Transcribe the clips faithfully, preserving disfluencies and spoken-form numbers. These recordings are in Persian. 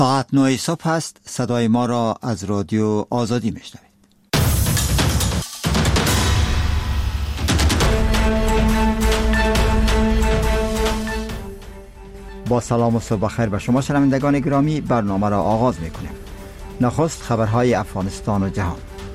ساعت نه صبح است. صدای ما را از رادیو آزادی میشنوید. با سلام و صبح بخیر به شما شنوندگان گرامی، برنامه را آغاز میکنیم. نخست خبرهای افغانستان و جهان.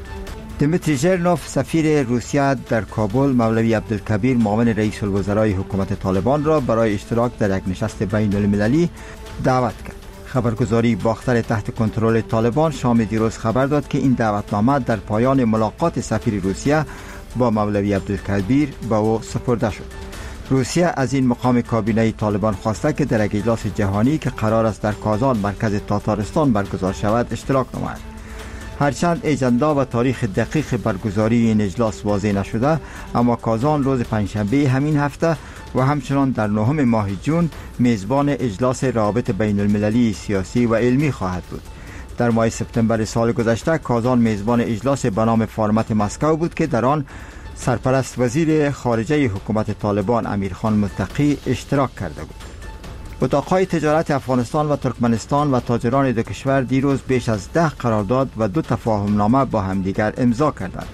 دمیتری ژرنوف سفیر روسیه در کابل مولوی عبدالکبیر معاون رئیس الوزرای حکومت طالبان را برای اشتراک در یک نشست بین المللی دعوت کرد. خبرگزاری باختر تحت کنترل طالبان شام دیروز خبر داد که این دعوتنامه در پایان ملاقات سفیر روسیه با مولوی عبدالکبیر به او سپرده شد. روسیه از این مقام کابینه طالبان خواسته که در یک اجلاس جهانی که قرار است در کازان مرکز تاتارستان برگزار شود اشتراک نماید. هرچند اجندا و تاریخ دقیق برگزاری این اجلاس واضح نشده، اما کازان روز پنجشنبه همین هفته و همچنان در نهم ماه جون میزبان اجلاس روابط بین المللی سیاسی و علمی خواهد بود. در ماه سپتامبر سال گذشته کازان میزبان اجلاس به نام فارمت مسکو بود که در آن سرپرست وزیر خارجه حکومت طالبان امیرخان متقی اشتراک کرده بود. اتاقهای تجارت افغانستان و ترکمنستان و تاجران دو کشور دیروز بیش از ده قرارداد و دو تفاهم نامه با همدیگر امضا کردند.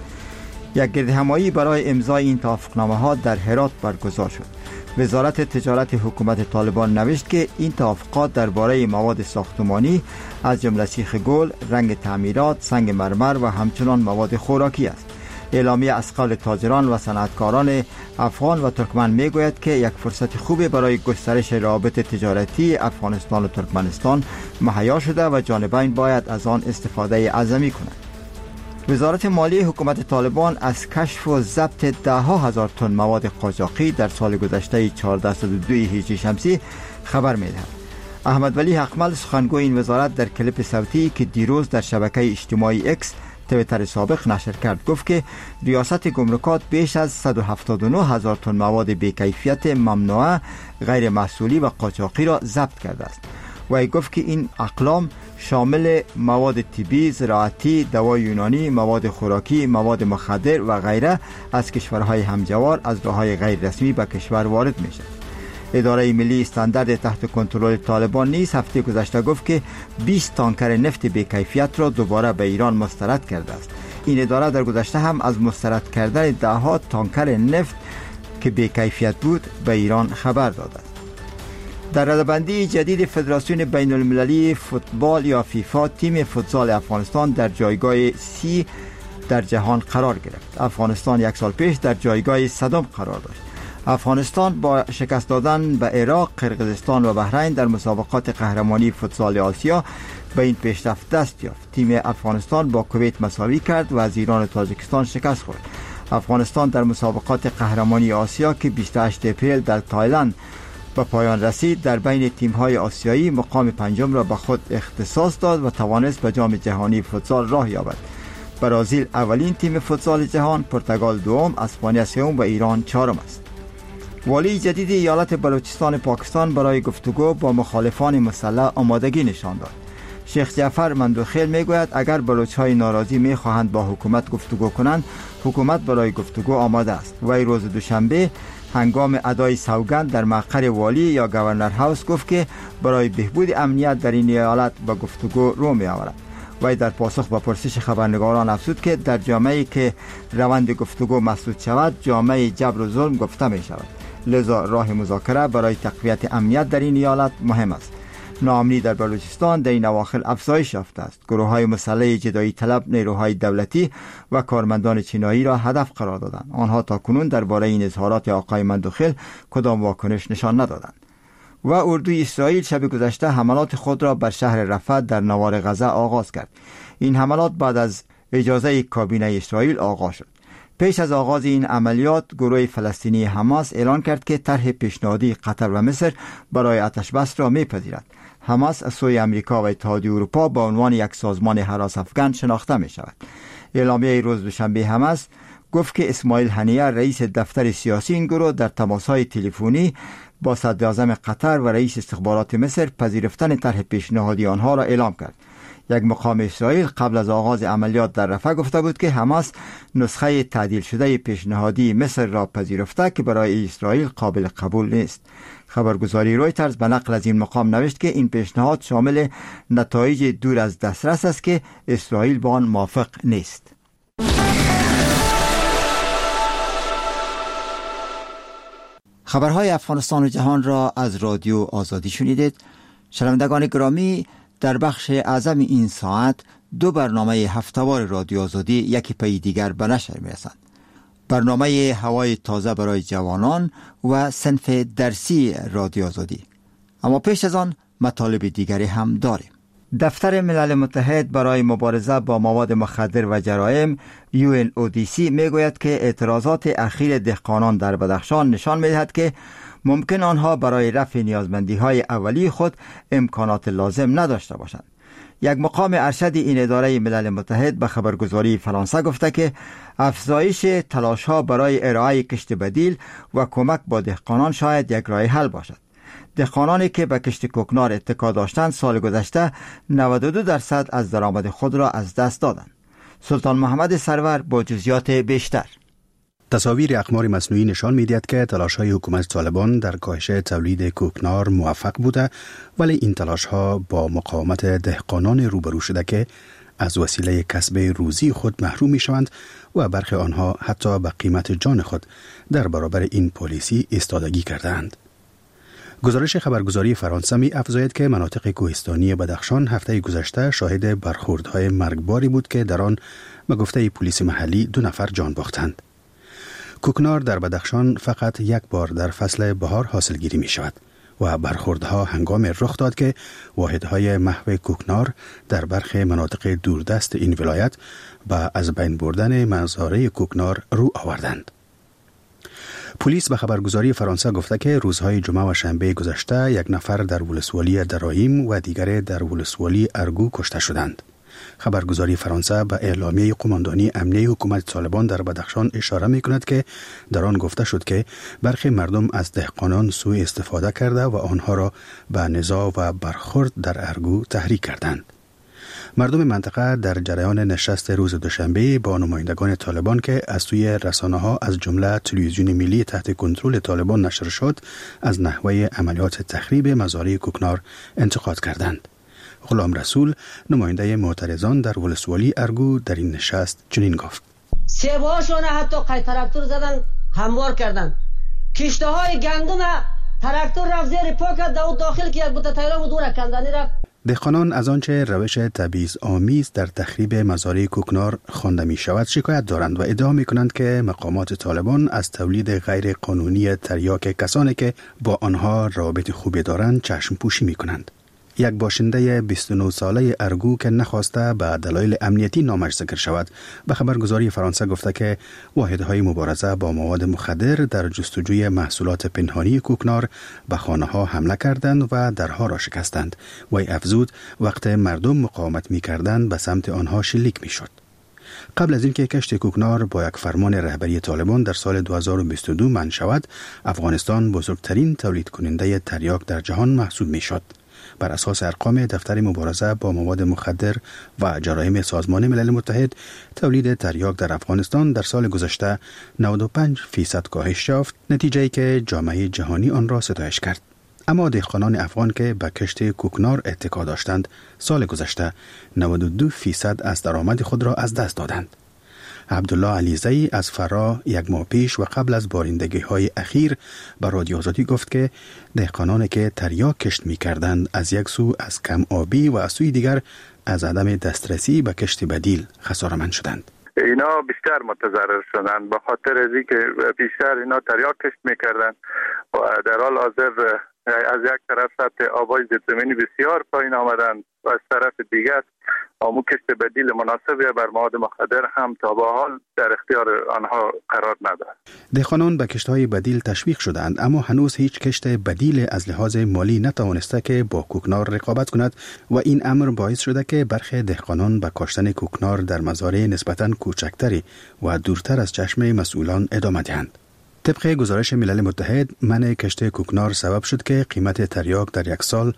یک گردهمایی برای امضای این توافقنامه ها در هرات برگزار شد. وزارت تجارت حکومت طالبان نوشت که این توافقات درباره مواد ساختمانی از جمله سیخ گل، رنگ تعمیرات، سنگ مرمر و همچنان مواد خوراکی است. اعلامیه از قول تاجران و صنعتکاران افغان و ترکمن میگوید که یک فرصت خوبی برای گسترش روابط تجارتی افغانستان و ترکمنستان مهیا شده و جانبین باید از آن استفاده اعظمی کنند. وزارت مالی حکومت طالبان از کشف و ضبط ده ها هزار تن مواد قاچاقی در سال گذشته چهارصد و دو هجری شمسی خبر میدهد. احمد ولی حقمل سخنگوی این وزارت در کلیپ صوتی که دیروز در شبکه اجتماعی اکس تویتر سابق نشر کرد گفت که ریاست گمرکات بیش از صد و هفتاد و نه هزار تن مواد بی‌کیفیت ممنوعه، غیر محصولی و قاچاقی را ضبط کرده است. و ای گفت که این اقلام شامل مواد طبی، زراعتی، دوای یونانی، مواد خوراکی، مواد مخدر و غیره از کشورهای همجوار از راه‌های غیر رسمی به کشور وارد میشه. اداره ملی استاندارد تحت کنترل طالبان نیز هفته گذشته گفت که بیست تانکر نفت بی‌کیفیت را دوباره به ایران مسترد کرده است. این اداره در گذشته هم از مسترد کردن ده ها تانکر نفت که بی‌کیفیت بود به ایران خبر داده است. در رده‌بندی جدید فدراسیون بین المللی فوتبال یا فیفا، تیم فوتسال افغانستان در جایگاه سی در جهان قرار گرفت. افغانستان یک سال پیش در جایگاه صدم قرار داشت. افغانستان با شکست دادن به عراق، قرقیزستان و بحرین در مسابقات قهرمانی فوتسال آسیا به این پیشرفت دست یافت. تیم افغانستان با کویت مساوی کرد و از ایران و تاجیکستان شکست خورد. افغانستان در مسابقات قهرمانی آسیا که بیست و هشتم اپریل در تایلند به پایان رسید در بین تیم‌های آسیایی مقام پنجم را به خود اختصاص داد و توانست به جام جهانی فوتسال راه یابد. برزیل اولین تیم فوتسال جهان، پرتغال دوم، اسپانیا سوم و ایران چهارم است. والی جدید ایالت بلوچستان پاکستان برای گفتگو با مخالفان مسلح آمادگی نشان داد. شیخ جعفر مندوخیل میگوید اگر بلوچ‌های ناراضی میخواهند با حکومت گفتگو کنند، حکومت برای گفتگو آماده است. وی روز دوشنبه هنگام ادای سوگند در مقر والی یا گورنر هاوس گفت که برای بهبود امنیت در این ایالت با گفتگو رو می آورد. وی در پاسخ به پرسش خبرنگاران افزود که در جامعه‌ای که روند گفتگو مسدود شود، جامعه جبر و ظلم گفته می شود. لذا راه مذاکره برای تقویت امنیت در این ایالت مهم است. ناامنی در بلوچستان در این اواخر افزایش یافته است. گروه‌های مسلح جدایی طلب نیروهای دولتی و کارمندان چینایی را هدف قرار دادند. آنها تاکنون درباره این اظهارات آقای مندوخیل کدام واکنش نشان ندادند. و اردوی اسرائیل شب گذشته حملات خود را بر شهر رفح در نوار غزه آغاز کرد. این حملات بعد از اجازه کابینه اسرائیل آغاز شد. پیش از آغاز این عملیات گروه فلسطینی حماس اعلان کرد که طرح پیشنهادی قطر و مصر برای آتش‌بس را میپذیرد. حماس از سوی امریکا و اتحادیه اروپا به عنوان یک سازمان هراس افغان شناخته می شود. اعلامیه روز دوشنبه حماس گفت که اسماعیل هنیه رئیس دفتر سیاسی این گروه در تماس‌های تلفنی با صدراعظم قطر و رئیس استخبارات مصر پذیرفتن طرح پیشنهادی آنها را اعلام کرد. یک مقام اسرائیل قبل از آغاز عملیات در رفح گفته بود که حماس نسخه تعدیل شده پیشنهادی مصر را پذیرفته که برای اسرائیل قابل قبول نیست. خبرگزاری رویترز به نقل از این مقام نوشت که این پیشنهاد شامل نتایج دور از دسترس است که اسرائیل با آن موافق نیست. خبرهای افغانستان و جهان را از رادیو آزادی شنیدید. شنوندگان گرامی، در بخش اعظم این ساعت دو برنامه هفته‌وار رادیو آزادی یکی پی دیگر به نشر می‌رسند. برنامه هوای تازه برای جوانان و صنف درسی رادیو آزادی. اما پیش از آن مطالب دیگری هم داریم. دفتر ملل متحد برای مبارزه با مواد مخدر و جرایم یو ان او دی سی میگوید که اعتراضات اخیر دهقانان در بدخشان نشان می‌دهد که ممکن آنها برای رفع نیازمندی‌های اولیه خود امکانات لازم نداشته باشند. یک مقام ارشد این اداره ملل متحد به خبرگزاری فرانسه گفته که افزایش تلاش‌ها برای ارائه کشت بدیل و کمک با دهقانان شاید یک راه حل باشد. دهقانانی که به کشت کوکنار اتکا داشتند سال گذشته نود و دو درصد از درآمد خود را از دست دادند. سلطان محمد سرور با جزئیات بیشتر. تصاویر اقمار مصنوعی نشان می‌دهد که تلاش‌های حکومت طالبان در کاهش تولید کوکنار موفق بوده، ولی این تلاش‌ها با مقاومت دهقانان روبرو شده که از وسیله کسب روزی خود محروم می‌شوند و برخی آنها حتی به قیمت جان خود در برابر این پالیسی ایستادگی کردند. گزارش خبرگزاری فرانسه می افزاید که مناطق کوهستانی بدخشان هفته گذشته شاهد برخوردهای مرگباری بود که در آن به گفته پلیس محلی دو نفر جان باختند. کوکنار در بدخشان فقط یک بار در فصل بهار حاصل گیری می شود و برخوردها هنگام رخ داد که واحدهای محو کوکنار در برخی مناطق دوردست این ولایت با از بین بردن مزارع کوکنار رو آوردند. پلیس به خبرگزاری فرانسه گفته که روزهای جمعه و شنبه گذشته یک نفر در ولسوالی درایم و دیگر در ولسوالی ارگو کشته شدند. خبرگزاری فرانسه به اعلامیه قماندانی امنیه حکومت طالبان در بدخشان اشاره می کند که در آن گفته شد که برخی مردم از دهقانان سوء استفاده کرده و آنها را به نزاع و برخورد در ارگو تحریک کردند. مردم منطقه در جریان نشست روز دوشنبه با نمایندگان طالبان که از سوی رسانه‌ها از جمله تلویزیون ملی تحت کنترل طالبان نشر شد از نحوه عملیات تخریب مزارع کوکنار انتقاد کردند. غلام رسول نماینده معترضان در ولسوالی ارگو در این نشست چنین گفت: سیب‌هاشون حتی قای تراکتور زدن هموار کردن، کشته های گندم تراکتور رفت زیر پا کرد داود داخل که یک بوته تایرا و دور کندنی رفت. دهقانان از آنچه روش تبعیض آمیز در تخریب مزارع کوکنار خوانده می شود شکایت دارند و ادعا می کنند که مقامات طالبان از تولید غیر قانونی تریاک کسانی که با آنها رابط خوبی دارند چشم پوشی می کنند. یک باشنده بیست و نه ساله ارگو که نخواسته به دلایل امنیتی نامش ذکر شود به خبرگزاری فرانسه گفته که واحدهای مبارزه با مواد مخدر در جستجوی محصولات پنهانی کوکنار به خانه‌ها حمله کردند و درها را شکستند. وی افزود وقت مردم مقاومت می‌کردند به سمت آنها شلیک می‌شد. قبل از اینکه کشت کوکنار با یک فرمان رهبری طالبان در سال دو هزار و بیست و دو منع شود، افغانستان بزرگترین تولید کننده تریاک در جهان محسوب می‌شد. بر اساس ارقام دفتر مبارزه با مواد مخدر و جرایم سازمان ملل متحد، تولید تریاک در افغانستان در سال گذشته نود و پنج فیصد کاهش یافت، نتیجه‌ای که جامعه جهانی آن را ستایش کرد. اما دهقانان افغان که به کشت کوکنار اتکا داشتند، سال گذشته نود و دو فیصد از درآمد خود را از دست دادند. عبدالله علیزی از فرا یک ماه پیش و قبل از بارندگی های اخیر به رادیو آزادی گفت که دهقانانی که تریاک کشت می کردند از یک سو از کم آبی و از سوی دیگر از عدم دسترسی به کشت بدیل خساره‌مند شدند. اینا بیشتر متضرر شدند به خاطر از اینکه بیشتر اینا تریاک کشت می کردند و در حال حاضر از یک طرف سطح آبای زیرزمینی بسیار پایین آمدند و از طرف دیگر آمو کشت بدیل مناسبی بر مواد مخدر هم تا به حال در اختیار آنها قرار ندارد. دهقانان به کشت‌های بدیل تشویق شدند، اما هنوز هیچ کشت بدیل از لحاظ مالی نتوانسته که با کوکنار رقابت کند و این امر باعث شده که برخی دهقانان به کاشتن کوکنار در مزارع نسبتاً کوچکتری و دورتر از چشم مسئولان ادامه دهند. طبق گزارش ملل متحد، منع کشت کوکنار سبب شد که قیمت تریاک در یک سال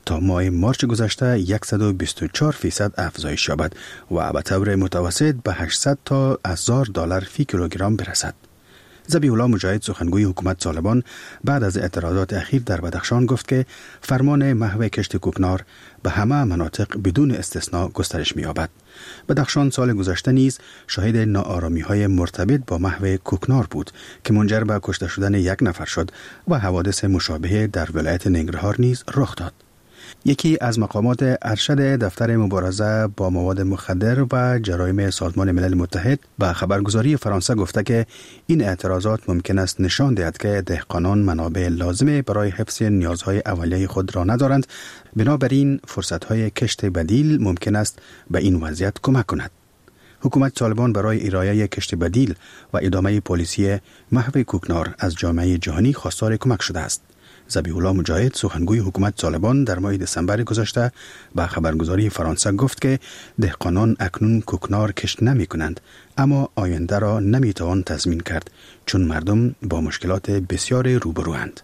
تا ماه مارچ گذشته صد و بیست و چهار فیصد افزایش یابد و به طور متوسط به هشتصد تا هزار دلار فی کیلوگرم برسد. ذبیح الله مجاهد سخنگوی حکومت طالبان بعد از اعتراضات اخیر در بدخشان گفت که فرمان محو کشت کوکنار به همه مناطق بدون استثناء گسترش می‌یابد. بدخشان سال گذشته نیز شاهد ناآرامی‌های مرتبط با محو کوکنار بود که منجر به کشته شدن یک نفر شد و حوادث مشابه در ولایت ننگرهار نیز رخ داد. یکی از مقامات ارشد دفتر مبارزه با مواد مخدر و جرایم سازمان ملل متحد به خبرگزاری فرانسه گفته که این اعتراضات ممکن است نشان دهد که دهقانان منابع لازم برای حفظ نیازهای اولیه خود را ندارند، بنابراین فرصت‌های کشت بدیل ممکن است به این وضعیت کمک کند. حکومت طالبان برای ارائه کشت بدیل و ادامه پالیسی محو کوکنار از جامعه جهانی خواستار کمک شده است. ذبیح الله مجاهد سخنگوی حکومت طالبان در ماه دسامبر گذشته به خبرگزاری فرانسه گفت که دهقانان اکنون کوکنار کشت نمی کنند، اما آینده را نمی توان تضمین کرد چون مردم با مشکلات بسیار روبروند.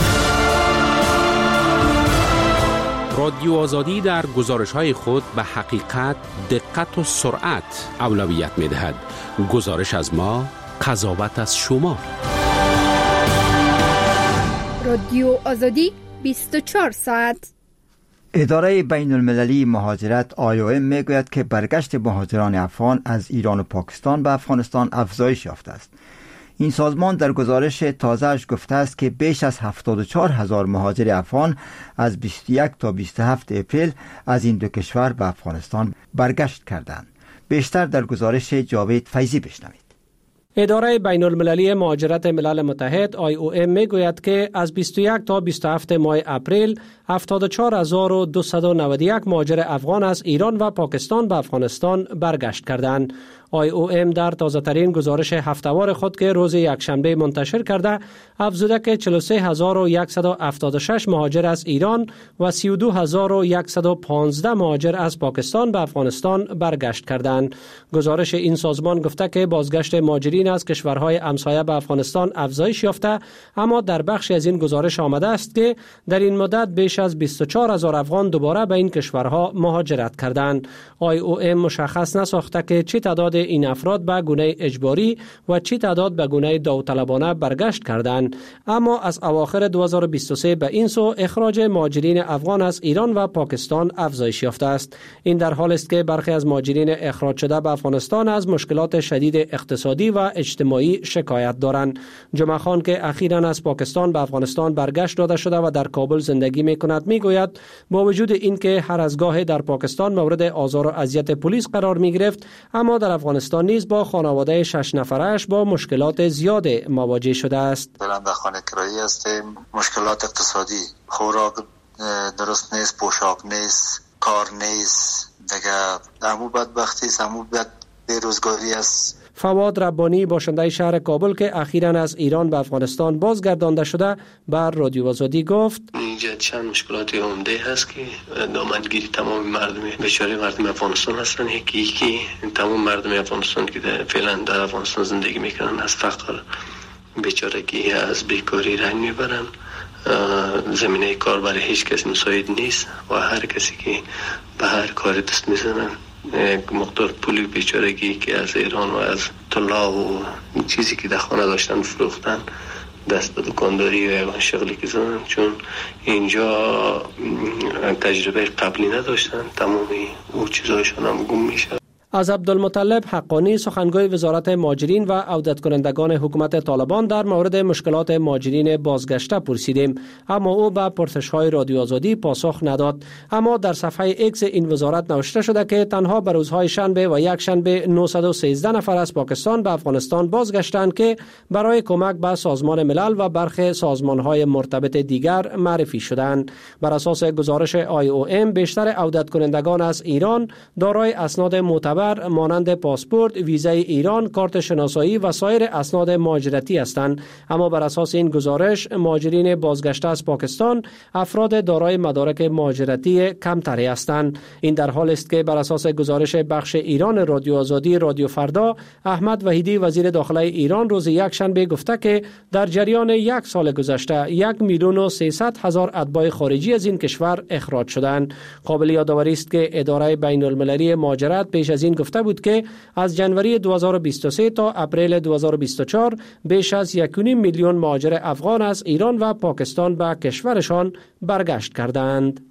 رادیو آزادی در گزارش‌های خود به حقیقت، دقت و سرعت اولویت می‌دهد. گزارش از ما، قضاوت از شما. رادیو آزادی بیست و چهار ساعت. اداره بین المللی مهاجرت آی او ام میگوید که برگشت مهاجران افغان از ایران و پاکستان به افغانستان افزایش یافته است. این سازمان در گزارش تازه‌اش گفته است که بیش از هفتاد و چهار هزار مهاجر افغان از بیست و یک تا بیست و هفت اپریل از این دو کشور به افغانستان برگشت کردند. بیشتر در گزارش جاوید فیضی بشنوید. اداره بین المللی مهاجرت ملل متحد آی او ام میگوید که از بیست و یک تا بیست و هفت ماه اپریل هفتاد و چهار هزار و دویست و نود و یک مهاجر افغان از ایران و پاکستان به افغانستان برگشت کردند. آی او ام در تازه ترین گزارش هفته‌وار خود که روز یکشنبه منتشر کرده افزوده که چهل و سه هزار و صد و هفتاد و شش مهاجر از ایران و سی و دو هزار و صد و پانزده مهاجر از پاکستان به افغانستان برگشت کردند. گزارش این سازمان گفته که بازگشت مهاجرین از کشورهای همسایه به افغانستان افزایش یافته، اما در بخشی از این گزارش آمده است که در این مدت بیش از بیست و چهار هزار افغان دوباره به این کشورها مهاجرت کردند. آی او ام مشخص نساخته که چه تعداد این افراد به گونه اجباری و چه تعداد به گونه داوطلبانه برگشت کردند، اما از اواخر دو هزار و بیست و سه به این سو اخراج مهاجرین افغان از ایران و پاکستان افزایش یافته است. این در حالی است که برخی از مهاجرین اخراج شده به افغانستان از مشکلات شدید اقتصادی و اجتماعی شکایت دارند. جمعه خان که اخیراً از پاکستان به افغانستان برگشت داده شده و در کابل زندگی می‌کند میگوید با وجود اینکه هر از گاهی در پاکستان مورد آزار و اذیت پلیس قرار می‌گرفت، اما در افغانستان نیز با خانواده شش نفرش با مشکلات زیاد مواجه شده است. بلند در خانه کرایی هستیم، مشکلات اقتصادی، خوراک درست نیست، پوشاک نیست، کار نیست، دیگه همو بدبختی است، همو بد بیروزگاری است. فواد ربانی باشنده شهر کابل که اخیراً از ایران به افغانستان بازگردانده شده بر رادیو آزادی گفت اینجا چند مشکلات عمده هست که دامنگیری تمام مردم بیچاره مردم افغانستان هستن. یکی یکی تمام مردم افغانستان که فعلا در افغانستان زندگی میکنن از فقر، بیچارگی، از بیکاری رنج میبرن. زمینه کار برای هیچ کسی مساعد نیست و هر کسی که به هر کار دست میزنن یک مقدار پولی بیچارگی که از ایران و از طلا و چیزی که در خانه داشتن فروختن دست به دکانداری و یگان شغلی که زدن، چون اینجا تجربه قبلی نداشتن، تمامی او چیزایشان هم گم میشه. از عبدالمطلب حقانی سخنگوی وزارت مهاجرین و عودت کنندگان حکومت طالبان در مورد مشکلات مهاجرین بازگشته پرسیدیم، اما او به پرسش‌های رادیو آزادی پاسخ نداد. اما در صفحه ایکس این وزارت نوشته شده که تنها به روزهای شنبه و یک شنبه نهصد و سیزده نفر از پاکستان به افغانستان بازگشتند که برای کمک به سازمان ملل و برخی سازمان‌های مرتبط دیگر معرفی شدند. بر اساس گزارش آی او ام بیشتر عودت کنندگان از ایران دارای اسناد معتبر معتبر مانند پاسپورت، ویزای ایران، کارت شناسایی و سایر اسناد مهاجرتی هستند. اما بر اساس این گزارش مهاجرین بازگشته از پاکستان افراد دارای مدارک مهاجرتی کمتری هستند. این در حالی است که بر اساس گزارش بخش ایران رادیو آزادی رادیو فردا، احمد وحیدی وزیر داخله ایران روز یک شنبه گفته که در جریان یک سال گذشته یک میلیون و سیصد هزار اتباع خارجی از این کشور اخراج شدند. قابل یادآوری است که اداره بین المللی مهاجرت پیش از این گفته بود که از جنوری دو هزار و بیست و سه تا اپریل دو هزار و بیست و چهار بیش از یک و نیم میلیون مهاجر افغان از ایران و پاکستان به کشورشان برگشت کردند.